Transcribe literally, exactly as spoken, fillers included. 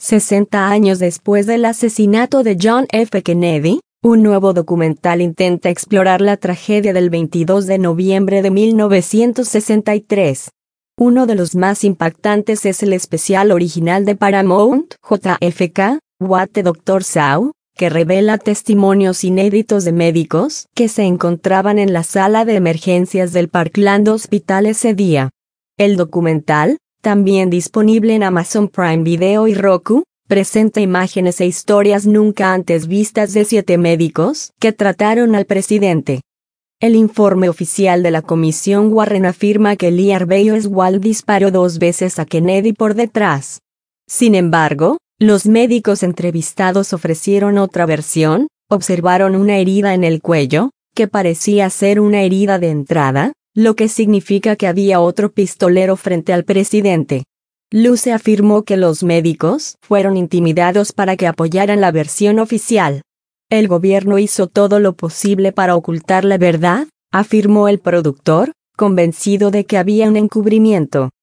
sesenta años después del asesinato de John F. Kennedy, un nuevo documental intenta explorar la tragedia del veintidós de noviembre de mil novecientos sesenta y tres. Uno de los más impactantes es el especial original de Paramount, J F K, What the Doctor Saw, que revela testimonios inéditos de médicos que se encontraban en la sala de emergencias del Parkland Hospital ese día. El documental, también disponible en Amazon Prime Video y Roku, presenta imágenes e historias nunca antes vistas de siete médicos que trataron al presidente. El informe oficial de la Comisión Warren afirma que Lee Harvey Oswald disparó dos veces a Kennedy por detrás. Sin embargo, los médicos entrevistados ofrecieron otra versión. Observaron una herida en el cuello, que parecía ser una herida de entrada, lo que significa que había otro pistolero frente al presidente. Luce afirmó que los médicos fueron intimidados para que apoyaran la versión oficial. El gobierno hizo todo lo posible para ocultar la verdad, afirmó el productor, convencido de que había un encubrimiento.